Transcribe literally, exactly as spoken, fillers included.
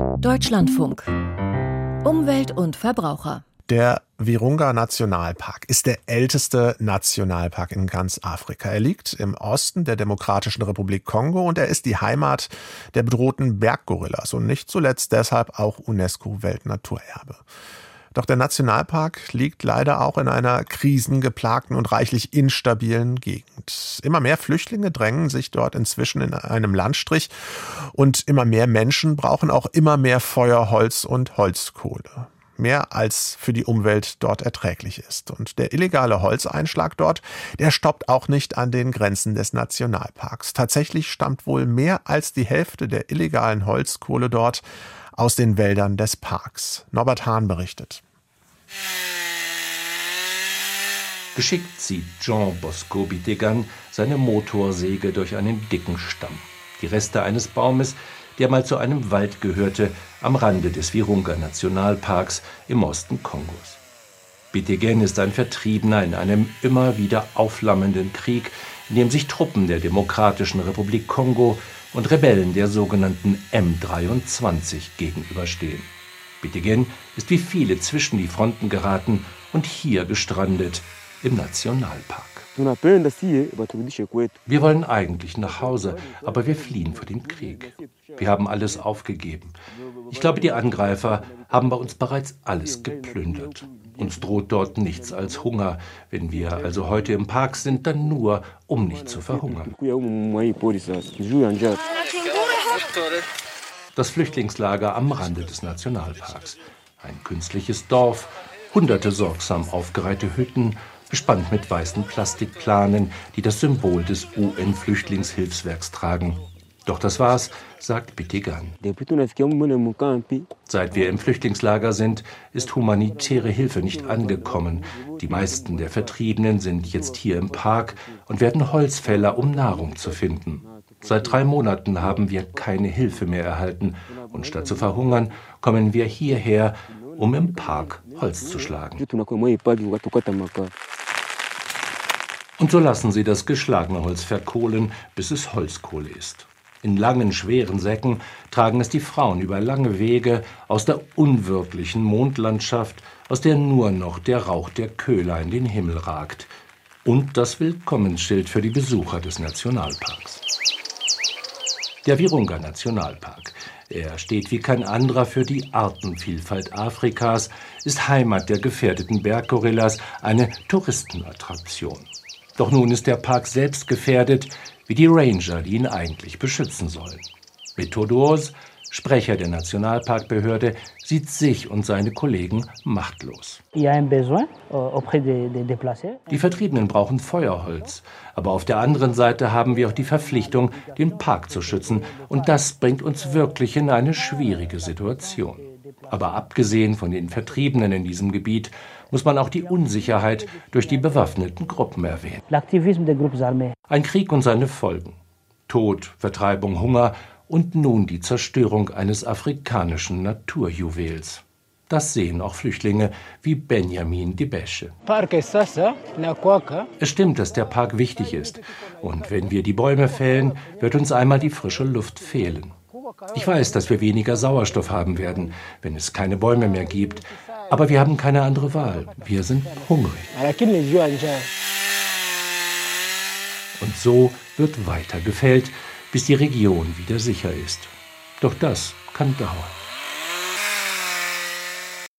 Deutschlandfunk. Umwelt und Verbraucher. Der Virunga-Nationalpark ist der älteste Nationalpark in ganz Afrika. Er liegt im Osten der Demokratischen Republik Kongo und er ist die Heimat der bedrohten Berggorillas und nicht zuletzt deshalb auch UNESCO-Weltnaturerbe. Doch der Nationalpark liegt leider auch in einer krisengeplagten und reichlich instabilen Gegend. Immer mehr Flüchtlinge drängen sich dort inzwischen in einem Landstrich und immer mehr Menschen brauchen auch immer mehr Feuer, Holz und Holzkohle. Mehr als für die Umwelt dort erträglich ist. Und der illegale Holzeinschlag dort, der stoppt auch nicht an den Grenzen des Nationalparks. Tatsächlich stammt wohl mehr als die Hälfte der illegalen Holzkohle dort aus den Wäldern des Parks. Norbert Hahn berichtet. Geschickt zieht Jean Bosco Bitegan seine Motorsäge durch einen dicken Stamm. Die Reste eines Baumes, der mal zu einem Wald gehörte, am Rande des Virunga-Nationalparks im Osten Kongos. Bitegan ist ein Vertriebener in einem immer wieder aufflammenden Krieg, in dem sich Truppen der Demokratischen Republik Kongo und Rebellen der sogenannten M dreiundzwanzig gegenüberstehen. Bitegan ist wie viele zwischen die Fronten geraten und hier gestrandet im Nationalpark. Wir wollen eigentlich nach Hause, aber wir fliehen vor dem Krieg. Wir haben alles aufgegeben. Ich glaube, die Angreifer haben bei uns bereits alles geplündert. Uns droht dort nichts als Hunger. Wenn wir also heute im Park sind, dann nur, um nicht zu verhungern. Das Flüchtlingslager am Rande des Nationalparks. Ein künstliches Dorf, hunderte sorgsam aufgereihte Hütten, bespannt mit weißen Plastikplanen, die das Symbol des U N-Flüchtlingshilfswerks tragen. Doch das war's, sagt Bitegan. Seit wir im Flüchtlingslager sind, ist humanitäre Hilfe nicht angekommen. Die meisten der Vertriebenen sind jetzt hier im Park und werden Holzfäller, um Nahrung zu finden. Seit drei Monaten haben wir keine Hilfe mehr erhalten und statt zu verhungern, kommen wir hierher, um im Park Holz zu schlagen. Und so lassen sie das geschlagene Holz verkohlen, bis es Holzkohle ist. In langen, schweren Säcken tragen es die Frauen über lange Wege aus der unwirklichen Mondlandschaft, aus der nur noch der Rauch der Köhler in den Himmel ragt. Und das Willkommensschild für die Besucher des Nationalparks. Der Virunga-Nationalpark. Er steht wie kein anderer für die Artenvielfalt Afrikas, ist Heimat der gefährdeten Berggorillas, eine Touristenattraktion. Doch nun ist der Park selbst gefährdet, wie die Ranger, die ihn eigentlich beschützen sollen. Metodos, Sprecher der Nationalparkbehörde, sieht sich und seine Kollegen machtlos. Die Vertriebenen brauchen Feuerholz, aber auf der anderen Seite haben wir auch die Verpflichtung, den Park zu schützen. Und das bringt uns wirklich in eine schwierige Situation. Aber abgesehen von den Vertriebenen in diesem Gebiet muss man auch die Unsicherheit durch die bewaffneten Gruppen erwähnen. Ein Krieg und seine Folgen. Tod, Vertreibung, Hunger und nun die Zerstörung eines afrikanischen Naturjuwels. Das sehen auch Flüchtlinge wie Benjamin Dibesche. Es stimmt, dass der Park wichtig ist. Und wenn wir die Bäume fällen, wird uns einmal die frische Luft fehlen. Ich weiß, dass wir weniger Sauerstoff haben werden, wenn es keine Bäume mehr gibt. Aber wir haben keine andere Wahl. Wir sind hungrig. Und so wird weiter gefällt, bis die Region wieder sicher ist. Doch das kann dauern.